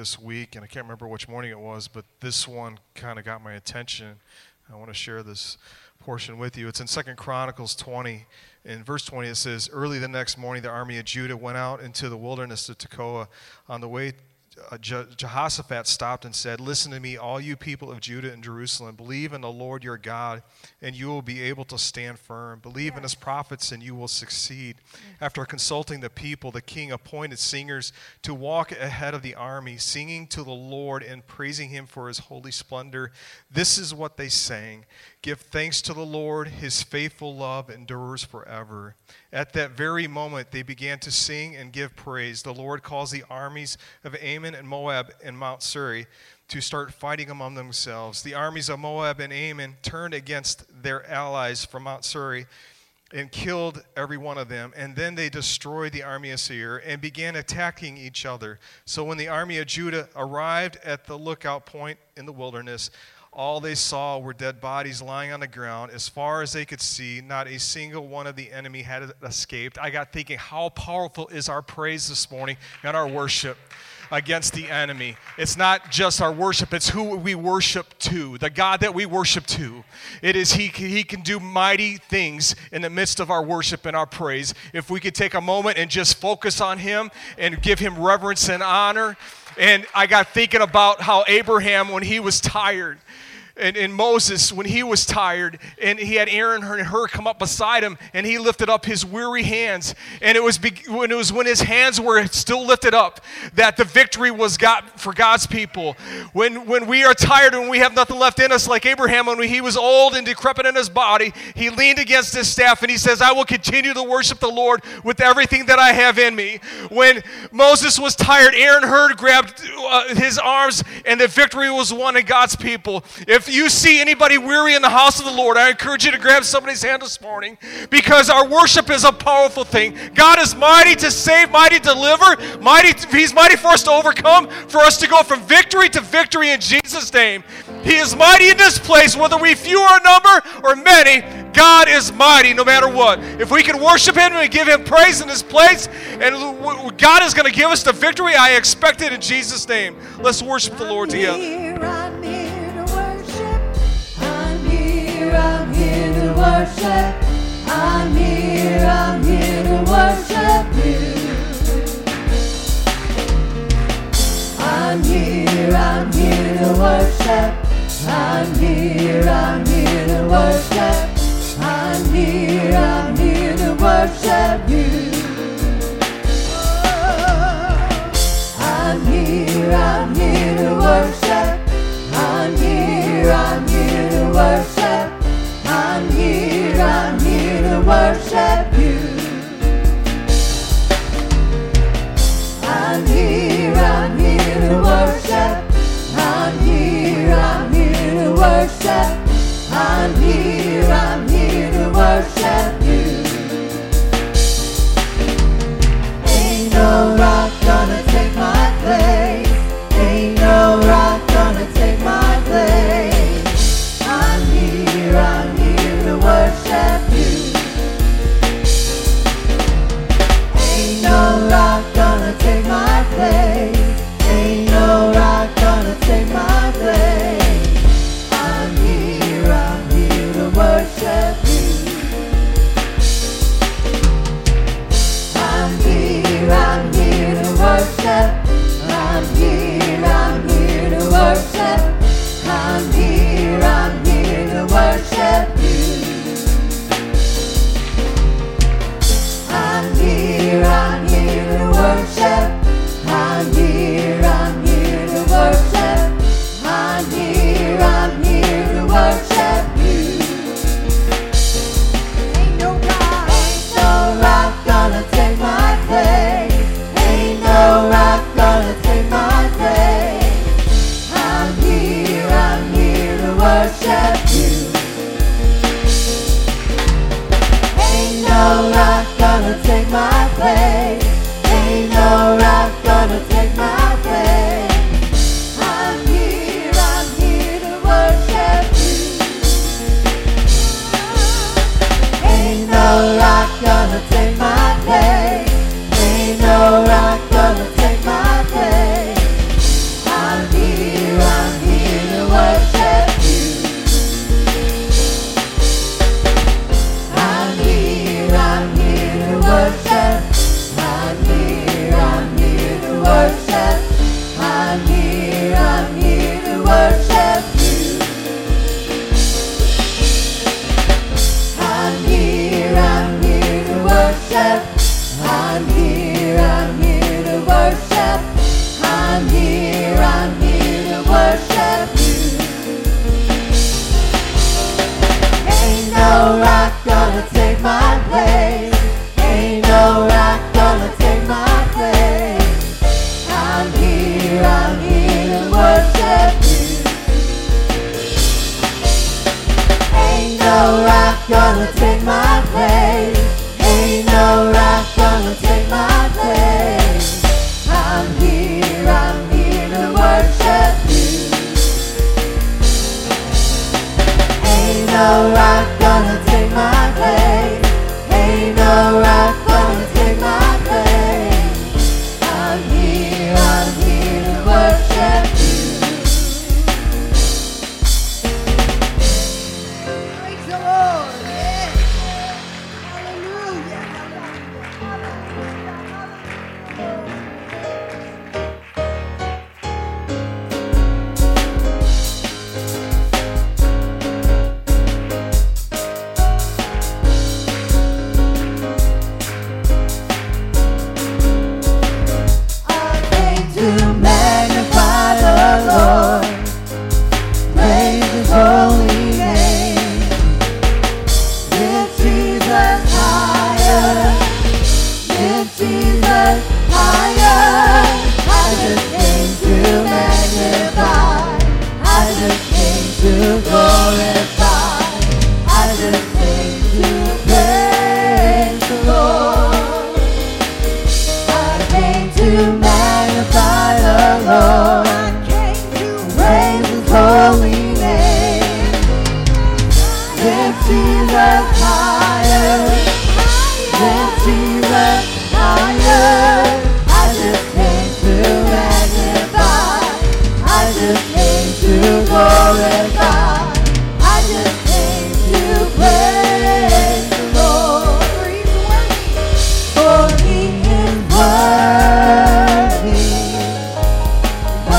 this week, and I can't remember which morning it was, but this one kind of got my attention. I want to share this portion with you. It's in 2 Chronicles 20. In verse 20 it says, "Early the next morning the army of Judah went out into the wilderness of Tekoa. On the way Jehoshaphat stopped and said, 'Listen to me, all you people of Judah and Jerusalem. Believe in the Lord your God, and you will be able to stand firm. Believe in his prophets, and you will succeed.' After consulting the people, the king appointed singers to walk ahead of the army, singing to the Lord and praising him for his holy splendor. This is what they sang: 'Give thanks to the Lord, his faithful love endures forever.' At that very moment they began to sing and give praise. The Lord caused the armies of Ammon and Moab and Mount Seir to start fighting among themselves. The armies of Moab and Ammon turned against their allies from Mount Seir and killed every one of them. And then they destroyed the army of Seir and began attacking each other. So when the army of Judah arrived at the lookout point in the wilderness, all they saw were dead bodies lying on the ground. As far as they could see, not a single one of the enemy had escaped." I got thinking, how powerful is our praise this morning and our worship against the enemy? It's not just our worship, it's who we worship to, the God that we worship to. It is He can do mighty things in the midst of our worship and our praise. If we could take a moment and just focus on Him and give Him reverence and honor. And I got thinking about how Abraham, when he was tired, and Moses, when he was tired, and he had Aaron and Hur come up beside him, and he lifted up his weary hands. And it was when his hands were still lifted up that the victory was got for God's people. When we are tired and we have nothing left in us, like Abraham, when he was old and decrepit in his body, he leaned against his staff and he says, "I will continue to worship the Lord with everything that I have in me." When Moses was tired, Aaron and Hur grabbed his arms, and the victory was won in God's people. If you see anybody weary in the house of the Lord, I encourage you to grab somebody's hand this morning, because our worship is a powerful thing. God is mighty to save, mighty to deliver, He's mighty for us to overcome, for us to go from victory to victory in Jesus' name. He is mighty in this place, whether we few or number or many. God is mighty no matter what. If we can worship Him and give Him praise in this place, and God is going to give us the victory, I expect it in Jesus' name. Let's worship the Lord together. I'm here to worship. I'm here to worship you. I'm here to worship. I'm here to worship. I'm here to worship you. I'm here to worship. I'm here to worship. I'm here to worship you. I'm here to worship. I'm here to worship. I'm here to worship you. Ain't no rock gonna take my place. Ain't no rock gonna take my place. I'm here to worship you. Ain't no rock gonna take my place. Ain't no rock gonna take my place. I'm here to worship you. I'm here to worship. I'm here to worship. I'm here to worship you. I'm here to worship. I'm here to worship. I'm here to worship you. Ain't no rock gonna take my place. Ain't no rock gonna take my place. I'm here to worship you. Ain't no rock gonna take my place. Ain't no rock gonna take my place. I'm here to worship you. Ain't no rock gonna take my place. Ain't no rock gonna take my place.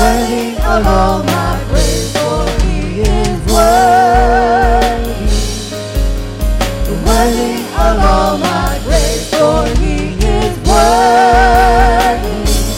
worthy of all my praise, for he is worthy. Worthy of all my praise, for he is worthy.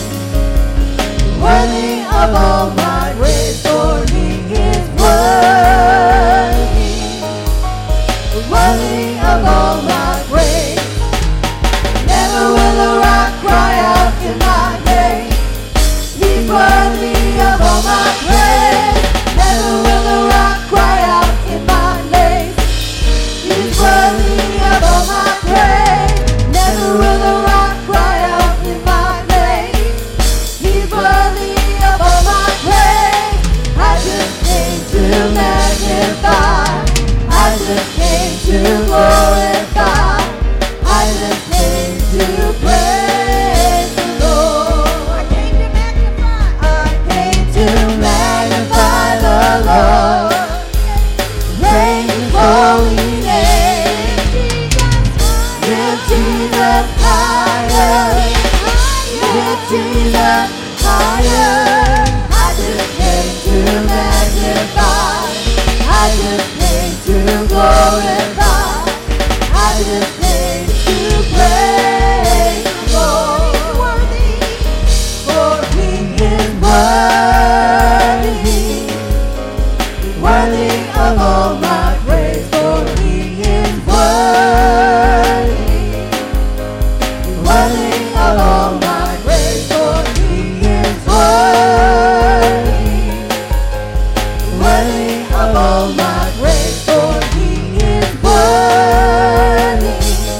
Worthy of all my praise, for he is worthy. Worthy of all my praise. Never will a rock cry out in my name. He's worthy of all my praise. Never will a rock cry out in my name. He's worthy of all my praise. Never will a rock cry out in my name. He's worthy of all my praise. I just came to magnify. I just came to glorify. I just came to praise the Lord. I came to magnify. I came to magnify the Lord. Praise His holy name. Lift Jesus higher. Lift Jesus higher. I just came to magnify. I just came to glorify. I just came to praise the Lord. For he is worthy. Worthy of all my praise, for he is worthy. Worthy of all my praise, for he is worthy. Worthy of all my praise, for he is worthy.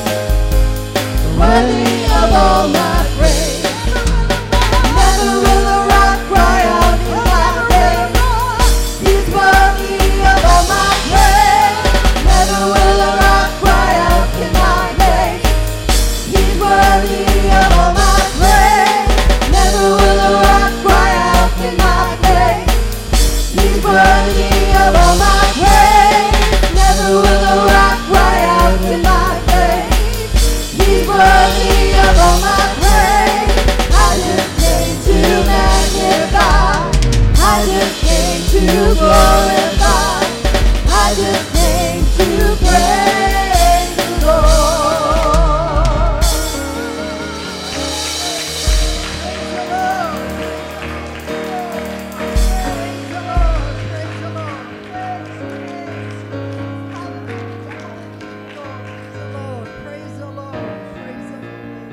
Worthy of all my praise. Never will a rock cry out in my name. He's worthy of all my praise. Never will a rock cry out in my name. He's worthy of all my praise. Never will a rock cry out in my name. He's worthy of all my praise. Never will a rock cry out in my name. He's worthy of all my praise. I just came to magnify. I just came to glorify. I just came to praise the Lord. Praise the Lord. Praise the Lord. Praise the Lord. Praise the Lord. Praise the Lord. Praise the Lord.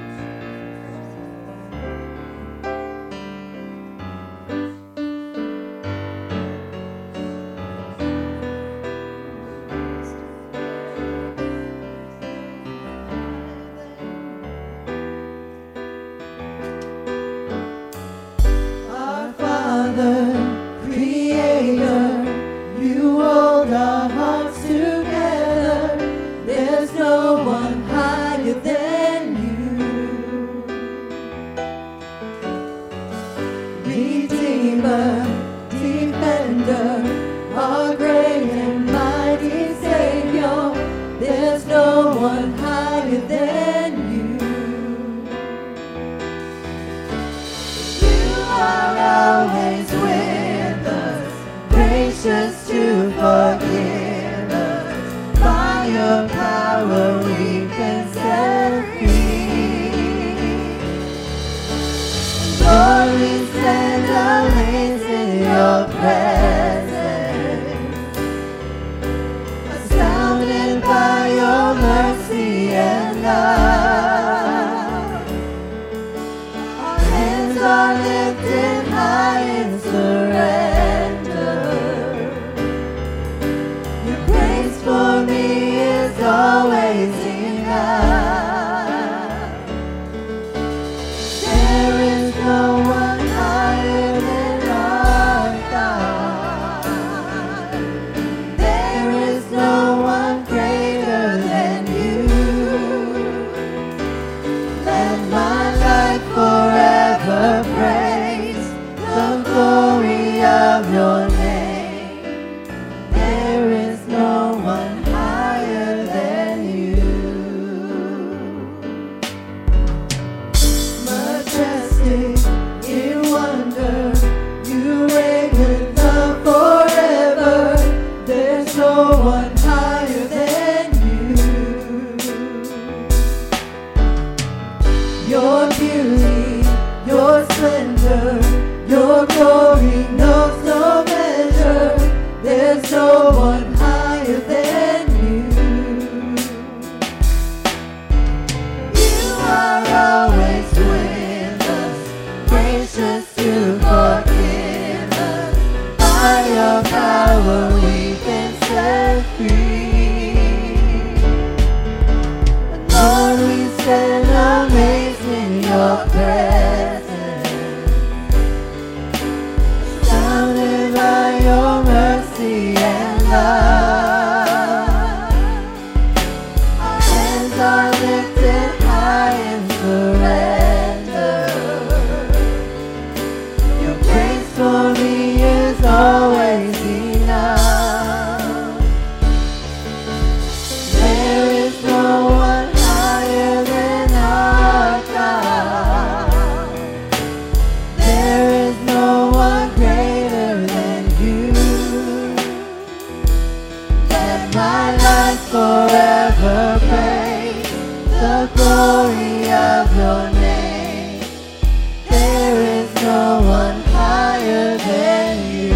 Our Father, Creator, you hold our hearts together. There's no one higher than you. Redeemer, Defender, our great and mighty Savior. There's no one higher than you. You are always with us, gracious to forgive us. By your power we can set free. Lord, we stand amazed in your presence, astounded by your mercy and love. Our hands are lifted high in surrender. Your grace for me is always enough. There is no one higher than our God. There is no one greater than you. Let my life forever praise the glory of your name. There is no one higher than you. Majestic in wonder, you mercy and love. Our hands are lifted high in surrender. Your grace for me is always enough. There is no one higher than our God. There is no one greater than you. Let my life forever praise the glory of your name. There is no one higher than you.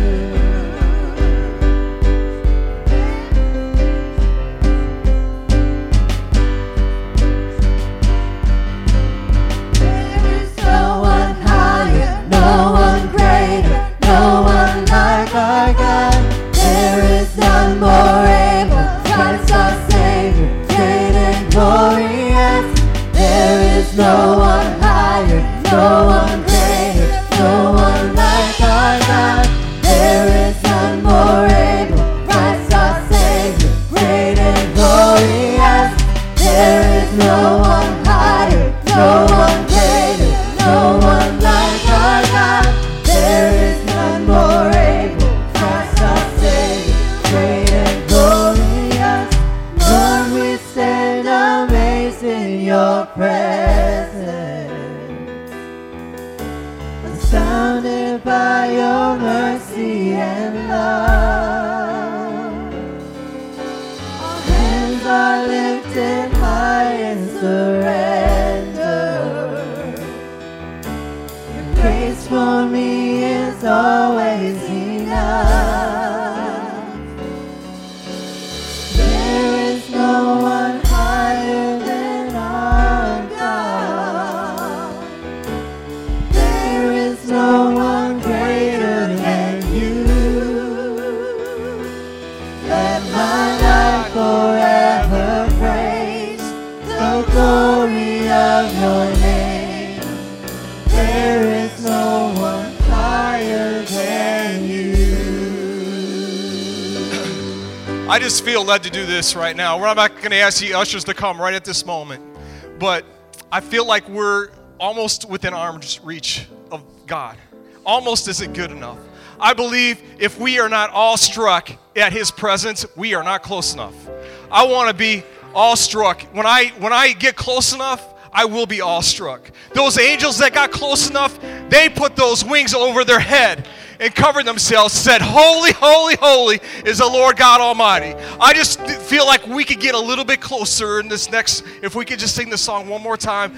There is no one higher, no one greater, no one like our God. There is none more able, Christ our Savior, great and glorious. There is no one higher, no one greater, no one like our God. There is none more able, Christ our Savior, great and glorious. There is no one higher, no one greater, no one like our God. There is none more able, Christ our Savior, great and glorious. Lord, we stand amazed in your presence, astounded by your mercy and love. Our hands are lifted high in surrender. Your grace for me is always enough. There is no one higher than our God. There is no one greater than you. Let my life forever praise the glory of your name. There is no one higher than you. I just feel led to do this right now. We're not going to ask the ushers to come right at this moment, but I feel like we're almost within arm's reach of God. Almost isn't good enough. I believe if we are not awestruck at His presence, we are not close enough. I want to be awestruck. When I get close enough, I will be awestruck. Those angels that got close enough, they put those wings over their head and covered themselves, said, "Holy, holy, holy is the Lord God Almighty." I just feel like we could get a little bit closer in this next, if we could just sing this song one more time.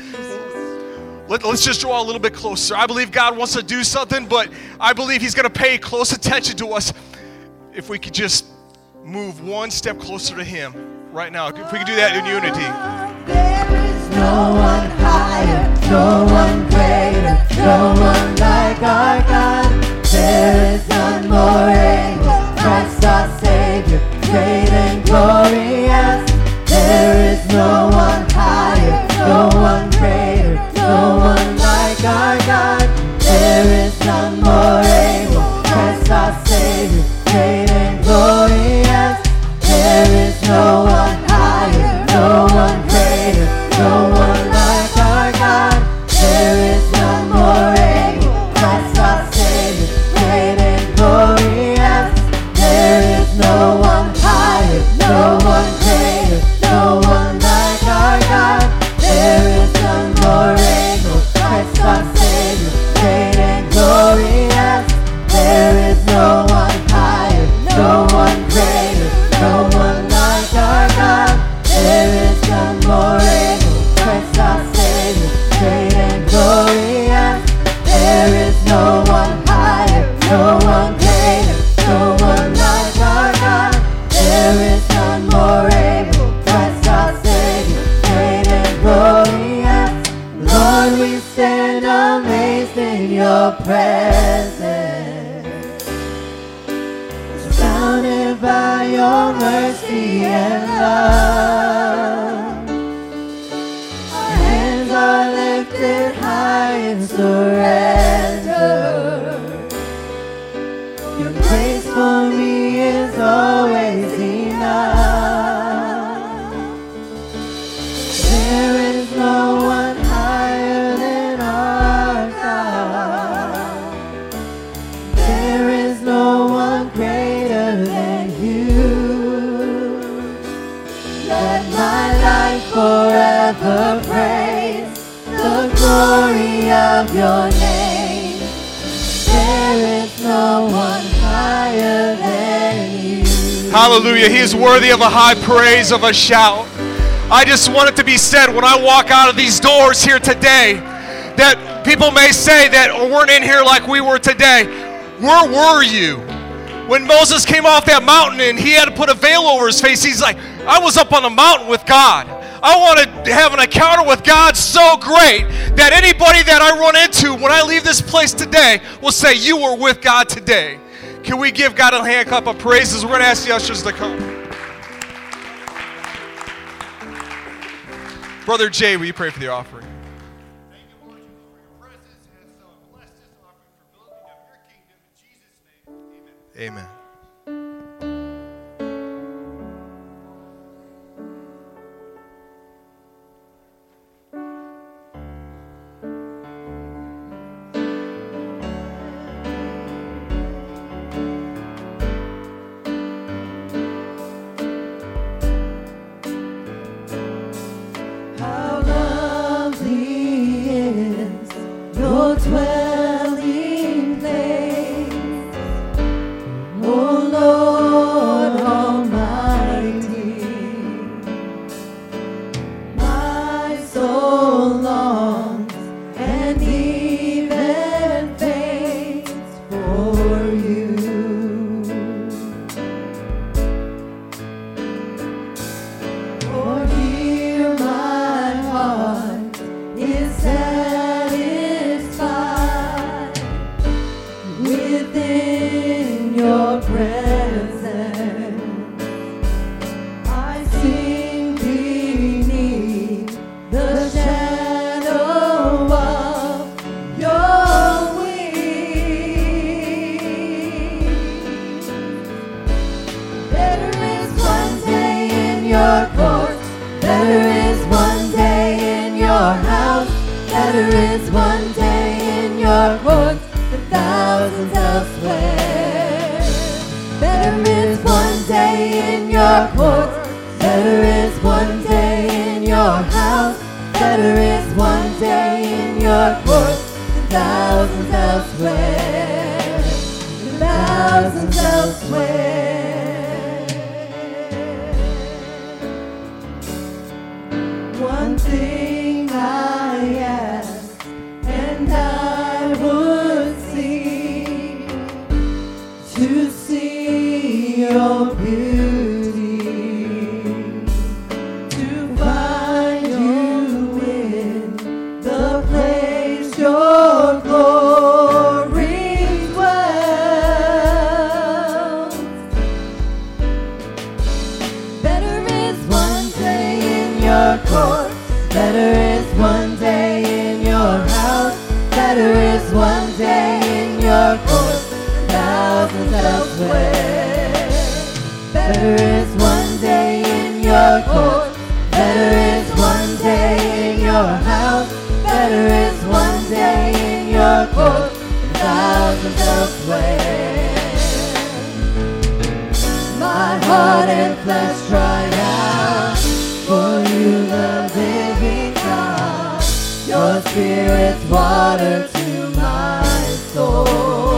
Let's just draw a little bit closer. I believe God wants to do something, but I believe He's going to pay close attention to us if we could just move one step closer to Him right now. If we could do that in unity. There is no one higher, no one greater, no one like our God. There is none more able, Christ our Savior, great and glorious. There is no one higher, no one greater, no one like our God. There is none more able, Christ our Savior, great and glorious. There is no one higher, no one greater, no one like our God. There is none more able, Christ our Savior, great and glorious. There is no one higher, no one greater, no one like our God. There is none more able, Christ our Savior, great and glorious. There is no one higher, no one greater, no one like our God. There is none more able, Christ our Savior, great and glorious. There is no one higher, no one greater, no one like our God. There is none more able, Christ our Savior, great and glorious. Lord, we stand amazed in your presence, surrounded by your mercy and love. Our hands are lifted high in surrender. Your grace for me ever praise the glory of your name. There is no one higher than you. Hallelujah. He is worthy of a high praise, of a shout. I just want it to be said when I walk out of these doors here today, that people may say that weren't in here like we were today. Where were you? When Moses came off that mountain and he had to put a veil over his face, he's like, I was up on the mountain with God. I want to have an encounter with God so great that anybody that I run into when I leave this place today will say, you were with God today. Can we give God a hand clap of praises? We're going to ask the ushers to come. Brother Jay, will you pray for the offering? Thank you, Lord, for your presence and so bless this offering for building up your kingdom. In Jesus' name, amen. Amen. How lovely is your dwelling place, O Lord Almighty. My soul longs and even faints for you. For here my heart is satisfied within your presence. I sing beneath the shadow of your wings. Better is one day in your court. Better is one day in your house. Better is one day in your court than thousands elsewhere. Better is one day in your court. Better is one day in your house. Better is one day in your court than thousands elsewhere. Than thousands elsewhere. One thing I ask, and I would seek to see your beauty, to find you in the place your glory dwells. Better is one day in your court. Better is one day in your house. Better is one day in your court than thousands elsewhere. Better is one day in your court. Better is one day in your house. Better is one day in your court than thousands elsewhere. My heart and flesh cry out for you, the living God. Your spirit's water to my soul.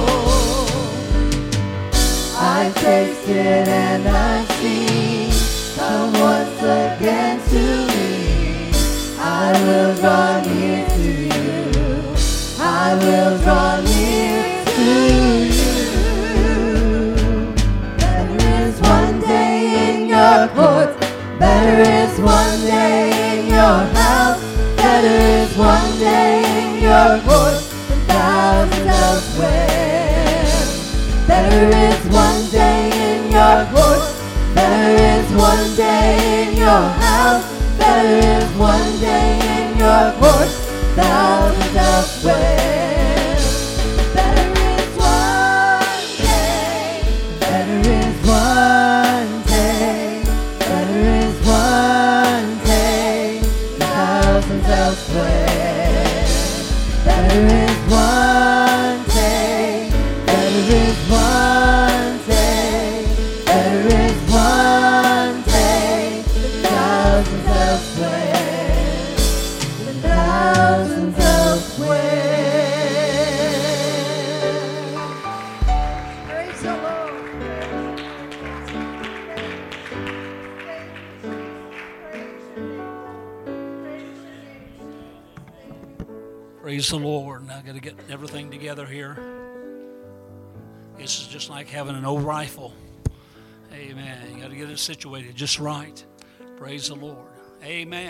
I tasted and I see. Come once again to me. I will draw near to you. I will draw near to you. Better is one day in your court. Better is one day in your house. Better is one day in your court than thousands elsewhere. Better is one day in your court. Better is one day in your house. Better is one day in your court than thousands elsewhere. Better is one day. Better is one day. Better is one day than thousands elsewhere. Better is one day. Better is one day. Better is one day than thousands elsewhere. Praise the Lord. Now I got to get everything together here. This is just like having an old rifle. Amen. You got to get it situated just right. Praise the Lord. Amen.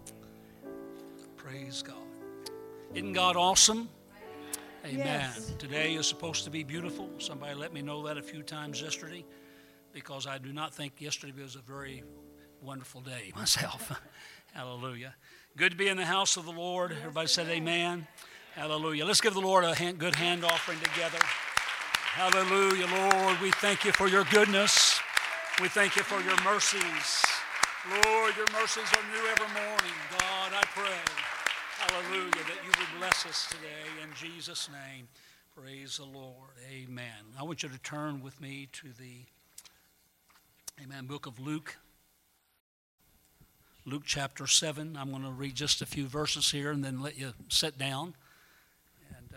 Praise God. Isn't God awesome? Amen. Yes. Today is supposed to be beautiful. Somebody let me know that a few times yesterday, because I do not think yesterday was a very wonderful day myself. Hallelujah. Good to be in the house of the Lord. Everybody said amen. Hallelujah. Let's give the Lord a good hand offering together. Hallelujah, Lord. We thank you for your goodness. We thank you for your mercies. Lord, your mercies are new every morning. God, I pray, hallelujah, that you would bless us today in Jesus' name. Praise the Lord. Amen. I want you to turn with me to the, amen, book of Luke. Luke chapter 7. I'm going to read just a few verses here and then let you sit down. And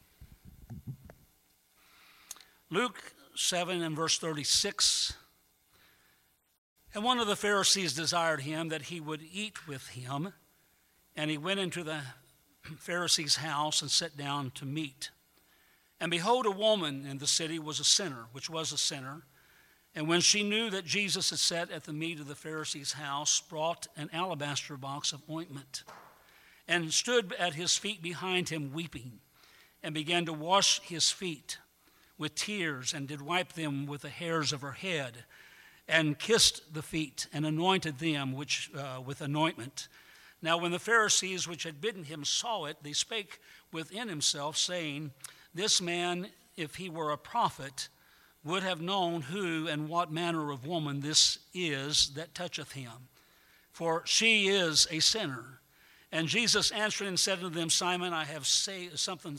Luke 7 and verse 36. And one of the Pharisees desired him that he would eat with him. And he went into the Pharisee's house and sat down to meat. And behold, a woman in the city was a sinner, which was a sinner. And when she knew that Jesus had sat at the meat of the Pharisee's house, brought an alabaster box of ointment, and stood at his feet behind him weeping, and began to wash his feet with tears, and did wipe them with the hairs of her head, and kissed the feet, and anointed them with anointment. Now when the Pharisees which had bidden him saw it, they spake within himself, saying, This man, if he were a prophet, would have known who and what manner of woman this is that toucheth him, for she is a sinner. And Jesus answering said unto them, Simon, I have somewhat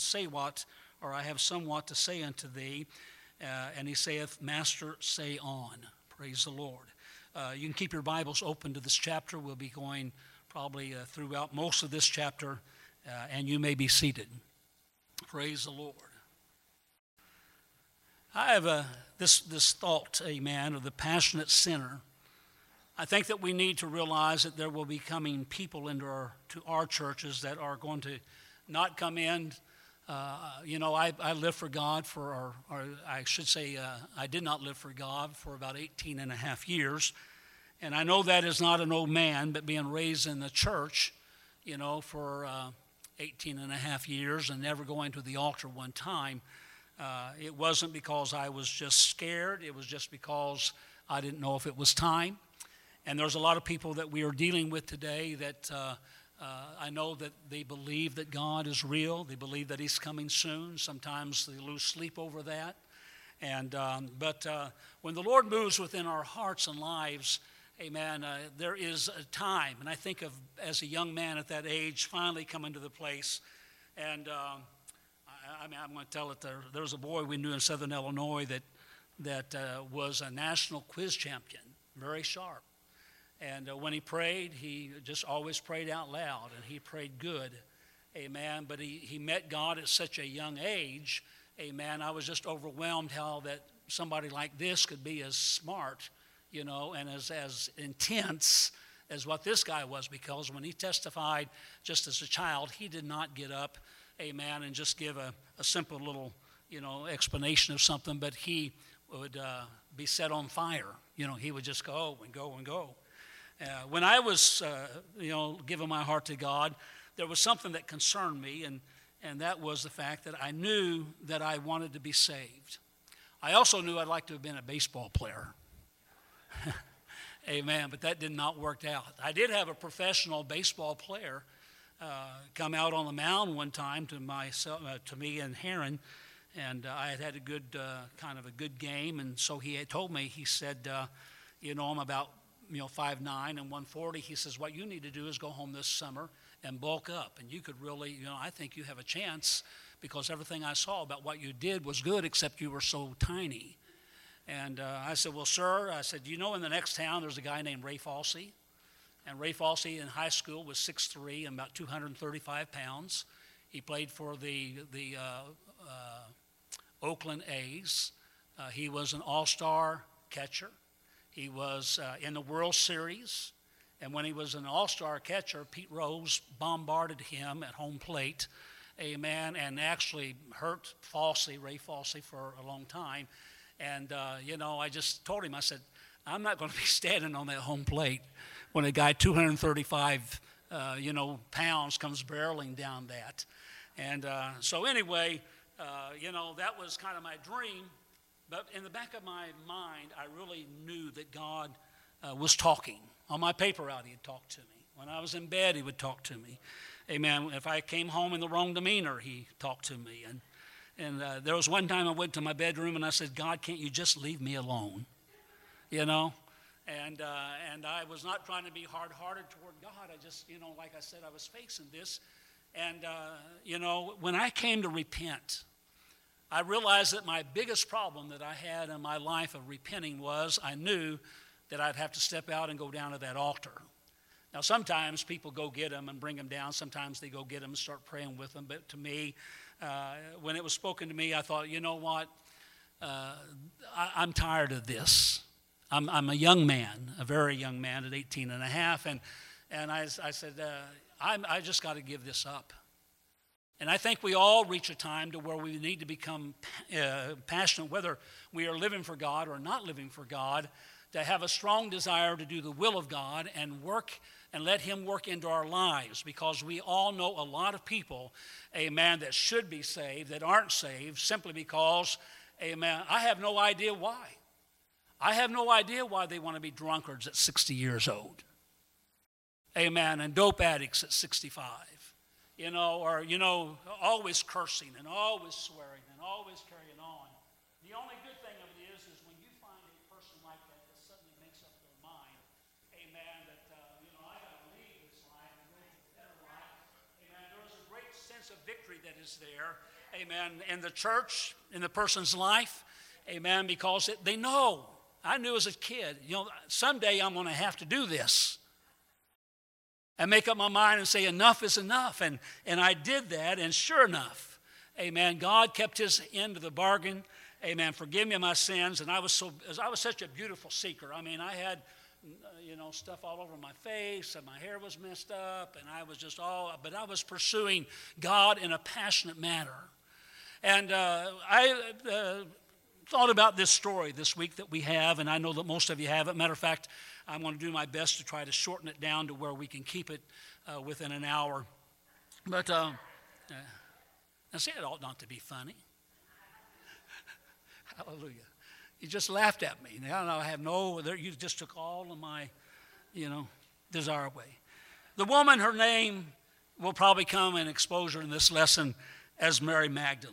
to say unto thee. And he saith, Master, say on. Praise the Lord. You can keep your Bibles open to this chapter. We'll be going probably throughout most of this chapter, and you may be seated. Praise the Lord. I have this thought, amen, of the passionate sinner. I think that we need to realize that there will be coming people to our churches that are going to not come in. I live for God I did not live for God for about 18 and a half years. And I know that is not an old man, but being raised in the church, for 18 and a half years and never going to the altar one time. It wasn't because I was just scared. It was just because I didn't know if it was time. And there's a lot of people that we are dealing with today that I know that they believe that God is real. They believe that he's coming soon. Sometimes they lose sleep over that. But when the Lord moves within our hearts and lives, amen, there is a time. And I think of, as a young man at that age, finally coming to the place. And I'm going to tell it. There was a boy we knew in Southern Illinois that was a national quiz champion, very sharp. And when he prayed, he just always prayed out loud, and he prayed good, amen. But he met God at such a young age, amen. I was just overwhelmed how that somebody like this could be as smart, and as intense as what this guy was, because when he testified just as a child, he did not get up, amen, and just give a simple little, explanation of something, but he would be set on fire. He would just go and go and go. When I was, giving my heart to God, there was something that concerned me, and that was the fact that I knew that I wanted to be saved. I also knew I'd like to have been a baseball player. Amen, but that did not work out. I did have a professional baseball player come out on the mound one time to me and Heron, and I had a good kind of a good game, and so he had told me, he said, I'm about 5'9" and 140. He says, what you need to do is go home this summer and bulk up, and you could really, I think you have a chance, because everything I saw about what you did was good, except you were so tiny. And I said, well, sir, in the next town there's a guy named Ray Falsey. And Ray Falsey in high school was 6'3" and about 235 pounds. He played for the Oakland A's. He was an all-star catcher. He was in the World Series. And when he was an all-star catcher, Pete Rose bombarded him at home plate amen, and actually hurt Ray Falsey, for a long time. And, I just told him, I said, I'm not going to be standing on that home plate when a guy 235, pounds comes barreling down that. And so anyway, that was kind of my dream. But in the back of my mind, I really knew that God was talking. On my paper route, he'd talk to me. When I was in bed, he would talk to me. Amen. If I came home in the wrong demeanor, he talked to me. And there was one time I went to my bedroom and I said, God, can't you just leave me alone? And I was not trying to be hard-hearted toward God. I just, like I said, I was facing this. And, when I came to repent, I realized that my biggest problem that I had in my life of repenting was I knew that I'd have to step out and go down to that altar. Now, sometimes people go get them and bring them down. Sometimes they go get them and start praying with them. But to me, when it was spoken to me, I thought, you know what? I'm tired of this. I'm a young man, a very young man at 18 and a half. And I said, I just got to give this up. And I think we all reach a time to where we need to become passionate, whether we are living for God or not living for God, to have a strong desire to do the will of God and work and let him work into our lives, because we all know a lot of people, amen, that should be saved, that aren't saved, simply because, amen, I have no idea why. I have no idea why they want to be drunkards at 60 years old, amen, and dope addicts at 65, or always cursing and always swearing and always carrying on. The only good thing of it is when you find a person like that suddenly makes up their mind, amen, that, I got to leave this life and go to a better life, amen. There is a great sense of victory that is there, amen, in the church, in the person's life, amen, because they know. I knew as a kid, someday I'm going to have to do this. And make up my mind and say enough is enough. And I did that, and sure enough, amen, God kept his end of the bargain. Amen. Forgive me my sins. And I was such a beautiful seeker. I mean, I had, stuff all over my face, and my hair was messed up, and I was but I was pursuing God in a passionate manner. And I thought about this story this week that we have, and I know that most of you have it. Matter of fact, I'm going to do my best to try to shorten it down to where we can keep it within an hour. But, now see, it ought not to be funny. Hallelujah. You just laughed at me. Now I have you just took all of my, desire away. The woman, her name will probably come in exposure in this lesson as Mary Magdalene.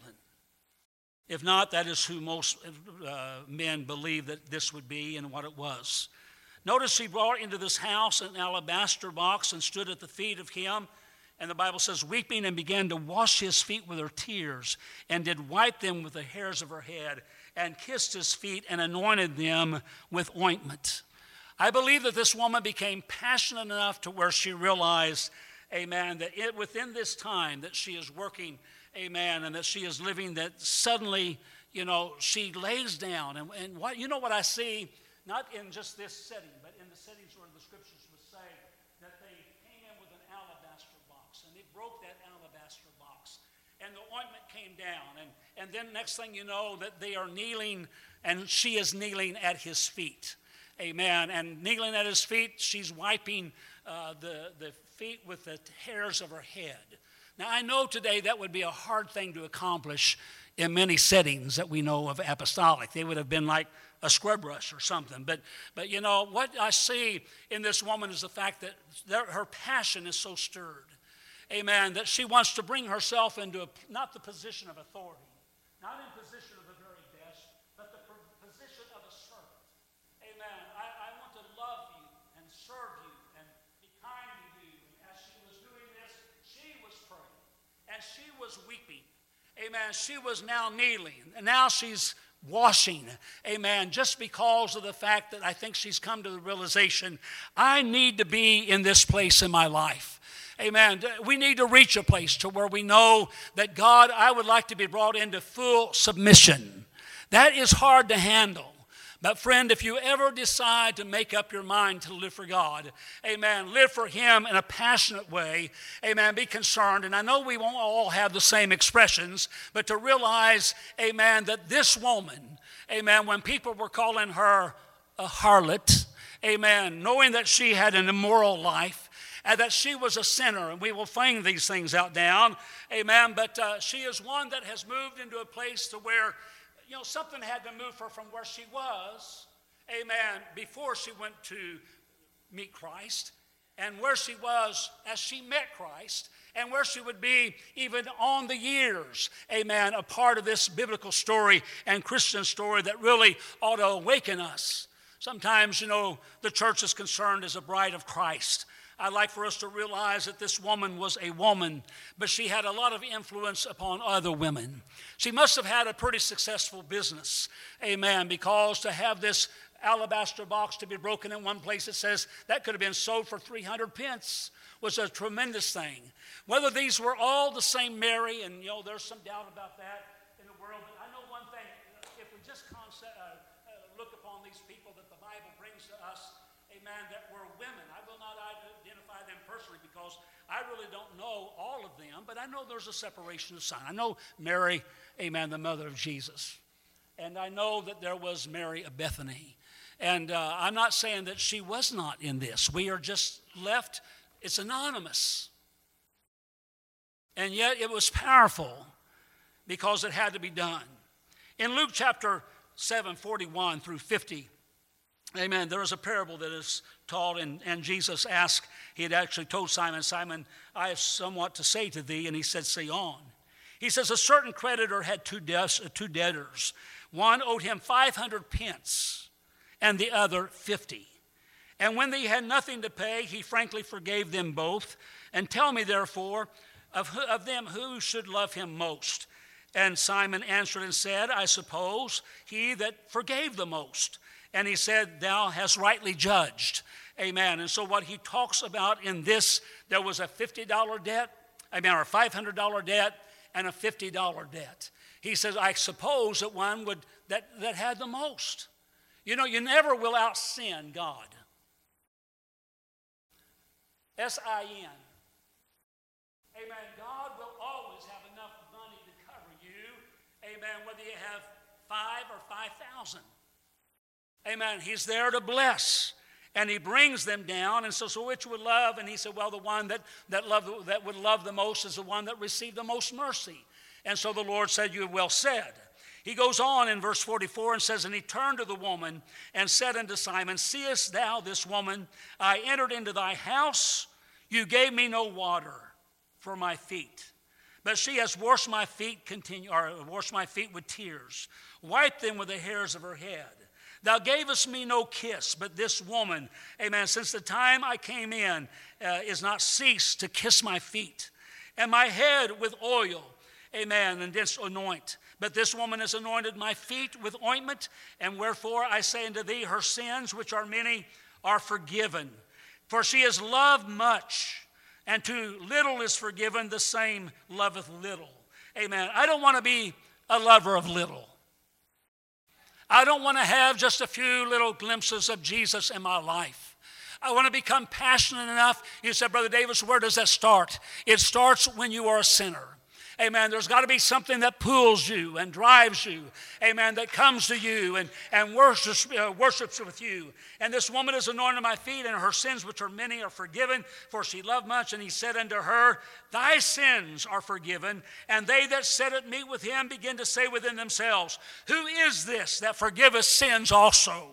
If not, that is who most men believe that this would be and what it was. Notice he brought into this house an alabaster box and stood at the feet of him, and the Bible says, weeping, and began to wash his feet with her tears, and did wipe them with the hairs of her head, and kissed his feet and anointed them with ointment. I believe that this woman became passionate enough to where she realized, amen, that within this time that she is working, amen, and that she is living, that suddenly, she lays down. And what I see, not in just this setting, but in the settings where the scriptures would say that they came in with an alabaster box, and they broke that alabaster box, and the ointment came down, and then next thing you know, that they are kneeling, and she is kneeling at his feet, amen, and kneeling at his feet, she's wiping the feet with the hairs of her head. Now, I know today that would be a hard thing to accomplish in many settings that we know of apostolic. They would have been like a scrub brush or something. But what I see in this woman is the fact that her passion is so stirred. Amen. That she wants to bring herself into not the position of authority, not in position of the very best, but the position of a servant. Amen. I want to love you and serve you and be kind to you. And as she was doing this, she was praying and she was weeping. Amen. She was now kneeling, and now she's washing. Amen. Just because of the fact that I think she's come to the realization, I need to be in this place in my life. Amen. We need to reach a place to where we know that God, I would like to be brought into full submission. That is hard to handle. But friend, if you ever decide to make up your mind to live for God, amen, live for Him in a passionate way, amen, be concerned. And I know we won't all have the same expressions, but to realize, amen, that this woman, amen, when people were calling her a harlot, amen, knowing that she had an immoral life, and that she was a sinner, and we will find these things out down, amen, but she is one that has moved into a place to where, something had to move her from where she was, amen, before she went to meet Christ, and where she was as she met Christ, and where she would be even on the years, amen, a part of this biblical story and Christian story that really ought to awaken us. Sometimes, the church is concerned as a bride of Christ. I'd like for us to realize that this woman was a woman, but she had a lot of influence upon other women. She must have had a pretty successful business, amen, because to have this alabaster box to be broken in one place, it says that could have been sold for 300 pence, was a tremendous thing. Whether these were all the same Mary, and there's some doubt about that in the world, but I know one thing, if we just look upon these people that the Bible brings to us, amen, that were women. I will not identify them personally because I really don't know all of them, but I know there's a separation of sign. I know Mary, amen, the mother of Jesus. And I know that there was Mary of Bethany. And I'm not saying that she was not in this. We are just left, it's anonymous. And yet it was powerful because it had to be done. In Luke chapter 7, 41 through 50, amen, there is a parable that is taught, and Jesus asked, he had actually told Simon, Simon, I have somewhat to say to thee, and he said, say on. He says, a certain creditor had two debtors. One owed him 500 pence, and the other 50. And when they had nothing to pay, he frankly forgave them both. And tell me, therefore, of them who should love him most? And Simon answered and said, I suppose he that forgave the most. And he said, thou hast rightly judged. Amen. And so what he talks about in this, there was a $50 debt, or $500 debt, and a $50 debt. He says, I suppose that one that had the most. You never will out-sin God. S-I-N. Amen. God will always have enough money to cover you. Amen. Whether you have 5 or 5,000. Amen. He's there to bless. And he brings them down. And so which would love? And he said, well, the one that would love the most is the one that received the most mercy. And so the Lord said, you have well said. He goes on in verse 44 and says, and he turned to the woman and said unto Simon, seest thou this woman? I entered into thy house. You gave me no water for my feet, but she has washed my feet with tears, wiped them with the hairs of her head. Thou gavest me no kiss, but this woman, amen, since the time I came in, is not ceased to kiss my feet, and my head with oil, amen, and didst anoint. But this woman has anointed my feet with ointment, and wherefore I say unto thee, her sins, which are many, are forgiven. For she has loved much, and to little is forgiven, the same loveth little. Amen. I don't want to be a lover of little. I don't want to have just a few little glimpses of Jesus in my life. I want to become passionate enough. You said, Brother Davis, where does that start? It starts when you are a sinner. Amen. There's got to be something that pulls you and drives you. Amen. That comes to you and worships with you. And this woman is anointed my feet, and her sins, which are many, are forgiven, for she loved much. And he said unto her, thy sins are forgiven. And they that sat at meat with him begin to say within themselves, who is this that forgiveth sins also?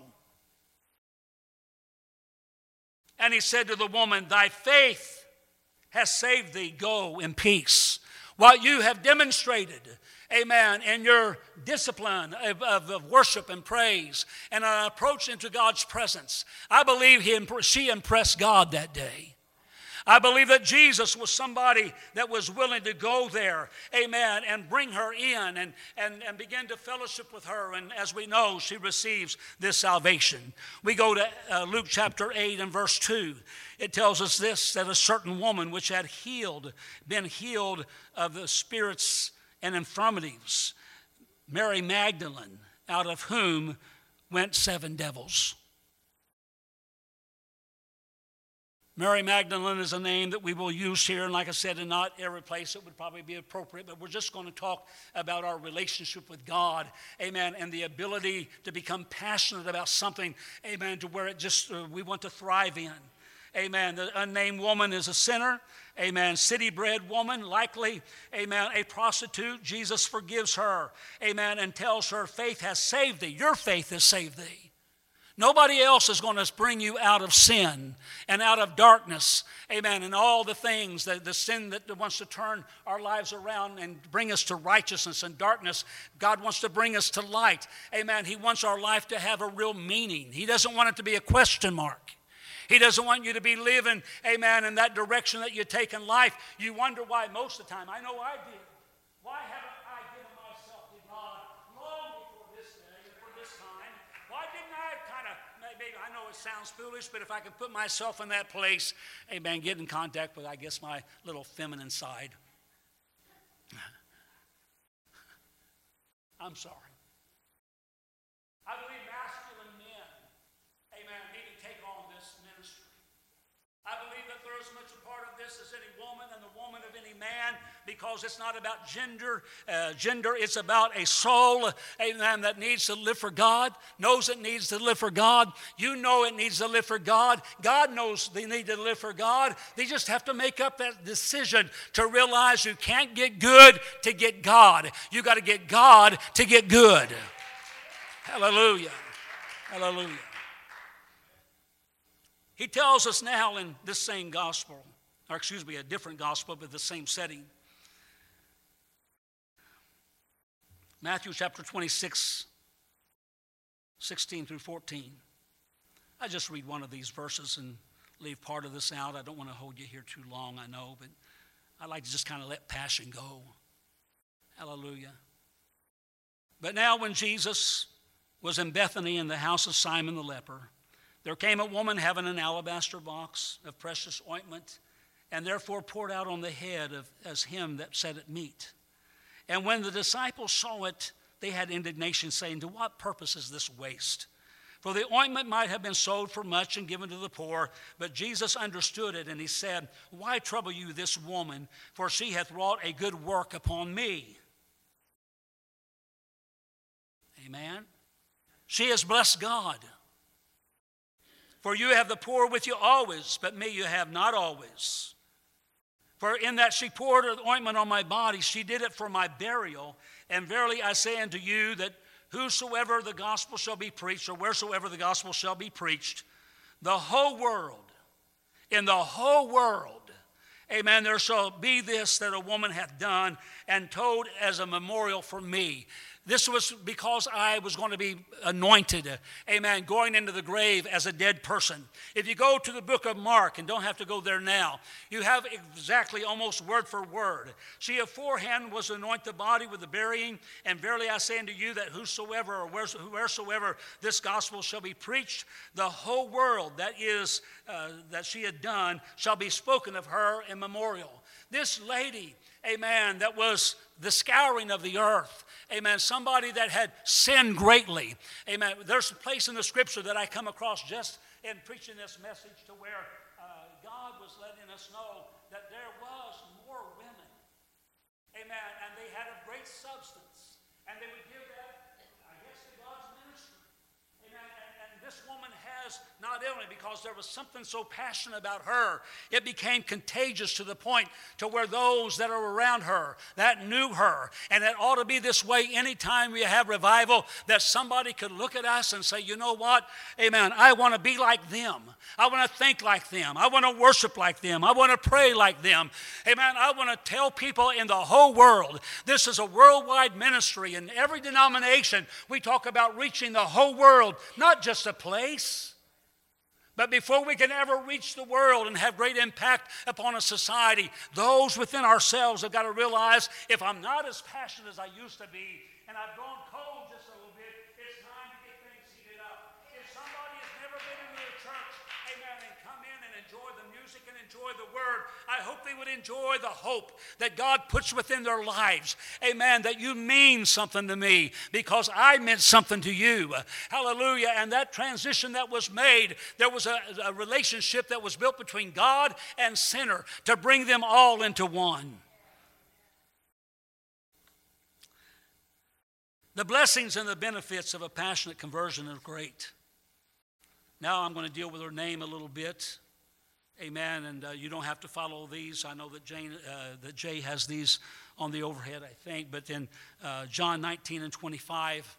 And he said to the woman, thy faith has saved thee. Go in peace. What you have demonstrated, amen, in your discipline of worship and praise and an approach into God's presence, I believe she impressed God that day. I believe that Jesus was somebody that was willing to go there, amen, and bring her in and begin to fellowship with her. And as we know, she receives this salvation. We go to Luke chapter 8 and verse 2. It tells us this, that a certain woman which had been healed of the spirits and infirmities, Mary Magdalene, out of whom went 7 devils. Mary Magdalene is a name that we will use here, and like I said, in not every place it would probably be appropriate, but we're just going to talk about our relationship with God, amen, and the ability to become passionate about something, amen, to where it just we want to thrive in. Amen. The unnamed woman is a sinner. Amen. City-bred woman, likely, amen, a prostitute. Jesus forgives her, amen, and tells her, faith has saved thee. Your faith has saved thee. Nobody else is going to bring you out of sin and out of darkness, amen, and all the things, the sin that wants to turn our lives around and bring us to righteousness and darkness. God wants to bring us to light, amen. He wants our life to have a real meaning. He doesn't want it to be a question mark. He doesn't want you to be living, amen, in that direction that you take in life. You wonder why most of the time. I know I did. Why haven't I given myself to God long before this day and for this time? Why didn't I kind of, maybe, I know it sounds foolish, but if I could put myself in that place, amen, get in contact with, I guess, my little feminine side. I'm sorry. I believe masculine men, amen, need to take on this ministry. I believe that there is as much a part of this as any woman and the woman of any man, because it's not about gender. Gender is about a soul, amen, that needs to live for God, knows it needs to live for God. You know it needs to live for God. God knows they need to live for God. They just have to make up that decision to realize you can't get good to get God. You got to get God to get good. Hallelujah. Hallelujah. He tells us now in this same gospel, or excuse me, a different gospel, but the same setting. Matthew chapter 26, 16 through 14. I just read one of these verses and leave part of this out. I don't want to hold you here too long, I know, but I like to just kind of let passion go. Hallelujah. But now when Jesus was in Bethany in the house of Simon the leper, there came a woman having an alabaster box of precious ointment, and therefore poured out on the head of as him that sat at meat. And when the disciples saw it, they had indignation, saying, to what purpose is this waste? For the ointment might have been sold for much and given to the poor. But Jesus understood it, and he said, why trouble you this woman? For she hath wrought a good work upon me. Amen. She has blessed God. For you have the poor with you always, but me you have not always. For in that she poured the ointment on my body, she did it for my burial. And verily I say unto you that whosoever the gospel shall be preached, or wheresoever the gospel shall be preached, the whole world, in the whole world, amen, there shall be this that a woman hath done and told as a memorial for me. This was because I was going to be anointed, amen, going into the grave as a dead person. If you go to the book of Mark, and don't have to go there now, you have exactly almost word for word. She aforehand was to anoint the body with the burying, and verily I say unto you that whosoever or wheresoever this gospel shall be preached, the whole world that is that she had done shall be spoken of her in memorial. This lady, amen, that was the scouring of the earth, amen, somebody that had sinned greatly, amen. There's a place in the scripture that I come across just in preaching this message to where God was letting us know that there was more women, amen, and they had a great substance, and they would give that, I guess, to God's ministry, amen. And this woman has, not only because there was something so passionate about her, it became contagious to the point to where those that are around her, that knew her, and it ought to be this way anytime we have revival, that somebody could look at us and say, you know what, amen, I want to be like them. I want to think like them. I want to worship like them. I want to pray like them. Amen, I want to tell people in the whole world, this is a worldwide ministry. In every denomination, we talk about reaching the whole world, not just a place. But before we can ever reach the world and have great impact upon a society, those within ourselves have got to realize, if I'm not as passionate as I used to be, and I've gone cold just a little bit, it's time to get things heated up. If somebody has never been into the church, amen, and come in and enjoy the music and enjoy the word, I hope they would enjoy the hope that God puts within their lives. Amen. That you mean something to me because I meant something to you. Hallelujah. And that transition that was made, there was a relationship that was built between God and sinner to bring them all into one. The blessings and the benefits of a passionate conversion are great. Now I'm going to deal with her name a little bit. Amen. And you don't have to follow these. I know that Jay has these on the overhead, I think. But in John 19 and 25,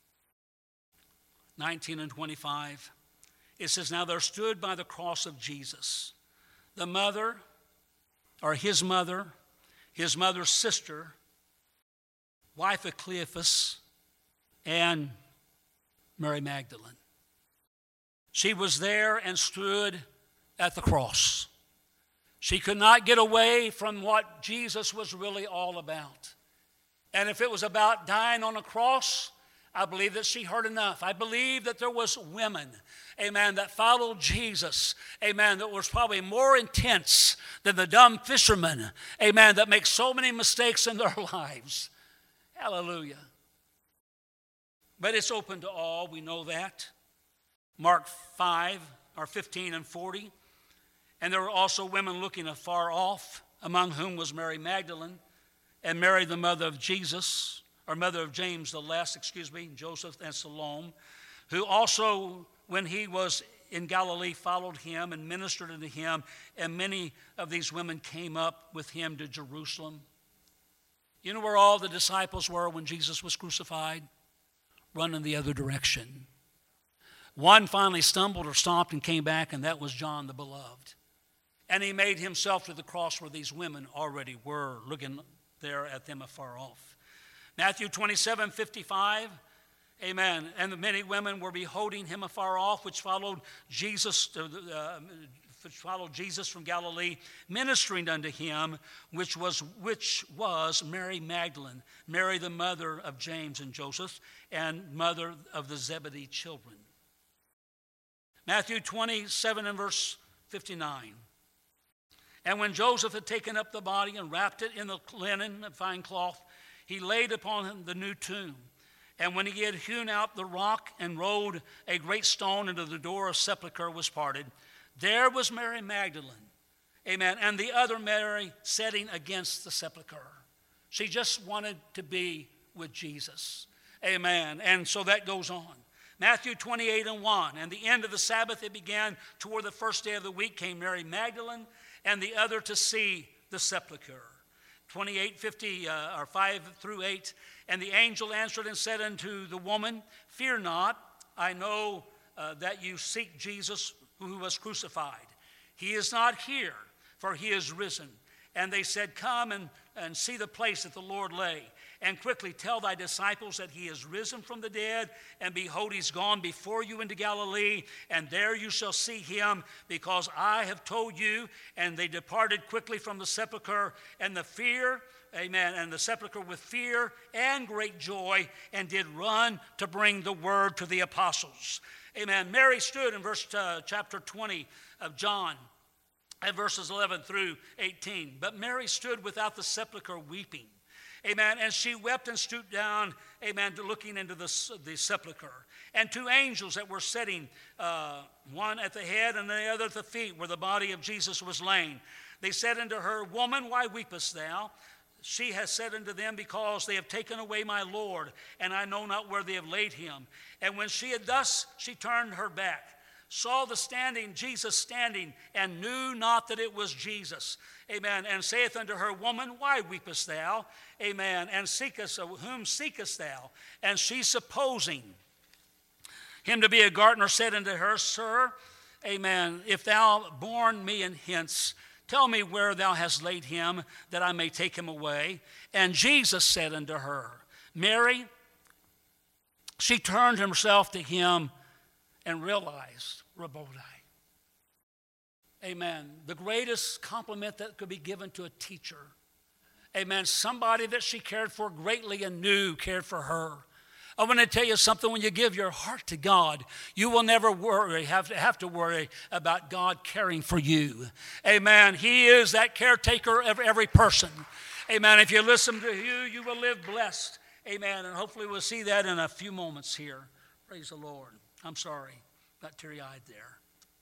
it says, "Now there stood by the cross of Jesus the mother, or his mother's sister, wife of Cleophas, and Mary Magdalene." She was there and stood at the cross. She could not get away from what Jesus was really all about. And if it was about dying on a cross, I believe that she heard enough. I believe that there was women, amen, that followed Jesus, amen, that was probably more intense than the dumb fishermen, amen, that make so many mistakes in their lives. Hallelujah. But it's open to all, we know that. Mark 5, or 15 and 40. "And there were also women looking afar off, among whom was Mary Magdalene, and Mary the mother of Jesus, or mother of James the Less, Joseph and Salome, who also, when he was in Galilee, followed him and ministered unto him, and many of these women came up with him to Jerusalem." You know where all the disciples were when Jesus was crucified? Running the other direction. One finally stumbled or stopped and came back, and that was John the Beloved. And he made himself to the cross where these women already were, looking there at them afar off. Matthew 27:55, amen. "And many women were beholding him afar off, which followed Jesus from Galilee, ministering unto him, which was Mary Magdalene, Mary the mother of James and Joseph, and mother of the Zebedee children." Matthew 27 and verse 59. "And when Joseph had taken up the body and wrapped it in the linen and fine cloth, he laid upon the new tomb. And when he had hewn out the rock and rolled a great stone into the door of sepulchre was parted, there was Mary Magdalene, amen, and the other Mary sitting against the sepulchre." She just wanted to be with Jesus, amen, and so that goes on. Matthew 28 and 1, "And the end of the Sabbath it began toward the first day of the week came Mary Magdalene and the other to see the sepulchre." 28:50 or 5 through 8, "And the angel answered and said unto the woman, Fear not, I know that you seek Jesus who was crucified. He is not here, for he is risen. And they said, Come and see the place that the Lord lay. And quickly tell thy disciples that he is risen from the dead. And behold, he's gone before you into Galilee. And there you shall see him, because I have told you. And they departed quickly from the sepulchre, and the sepulchre with fear and great joy, and did run to bring the word to the apostles. Amen. Mary stood in chapter 20 of John, at verses 11 through 18. "But Mary stood without the sepulchre weeping. Amen. And she wept and stooped down, amen, looking into the sepulchre. And two angels that were sitting, one at the head and the other at the feet, where the body of Jesus was laid. They said unto her, Woman, why weepest thou? She has said unto them, Because they have taken away my Lord, and I know not where they have laid him. And when she had thus, she turned her back, saw Jesus standing, and knew not that it was Jesus. Amen. And saith unto her, Woman, why weepest thou? Amen. And whom seekest thou? And she, supposing him to be a gardener, said unto her, Sir, amen, if thou borne me in hence, tell me where thou hast laid him, that I may take him away. And Jesus said unto her, Mary. She turned herself to him and realized, Rabboni. Amen. The greatest compliment that could be given to a teacher. Amen. Somebody that she cared for greatly and knew cared for her. I want to tell you something. When you give your heart to God, you will never have to worry about God caring for you. Amen. He is that caretaker of every person. Amen. If you listen to you, you will live blessed. Amen. And hopefully we'll see that in a few moments here. Praise the Lord. I'm sorry. Got teary-eyed there.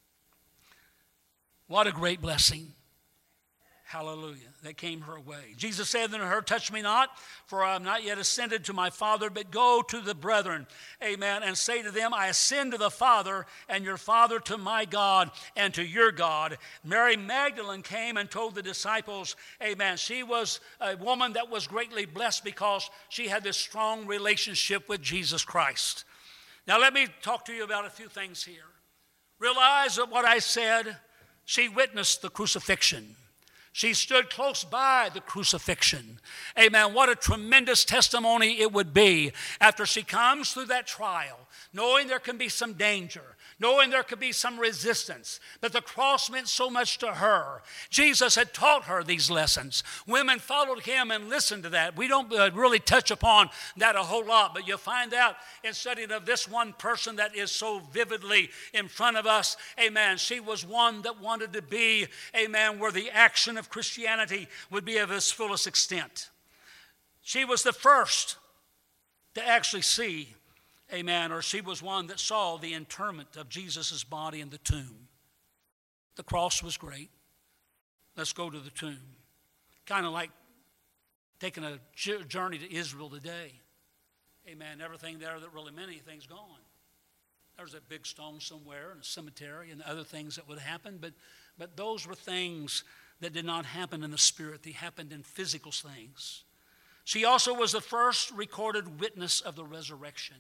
What a great blessing. Hallelujah. That came her way. Jesus said unto her, touch me not, for I am not yet ascended to my Father, but go to the brethren, amen, and say to them, I ascend to the Father, and your Father to my God, and to your God. Mary Magdalene came and told the disciples, amen. She was a woman that was greatly blessed because she had this strong relationship with Jesus Christ. Now let me talk to you about a few things here. Realize that what I said, she witnessed the crucifixion. She stood close by the crucifixion. Amen. What a tremendous testimony it would be after she comes through that trial, knowing there can be some danger, knowing there could be some resistance, but the cross meant so much to her. Jesus had taught her these lessons. Women followed him and listened to that. We don't really touch upon that a whole lot, but you'll find out in studying of this one person that is so vividly in front of us. Amen. She was one that wanted to be, amen, where the action of Christianity would be of its fullest extent. She was the first to actually see, amen, or she was one that saw the interment of Jesus' body in the tomb. The cross was great. Let's go to the tomb. Kind of like taking a journey to Israel today. Amen. Everything there that really meant anything's gone. There's a big stone somewhere in a cemetery and other things that would happen, but those were things that did not happen in the spirit. They happened in physical things. She also was the first recorded witness of the resurrection.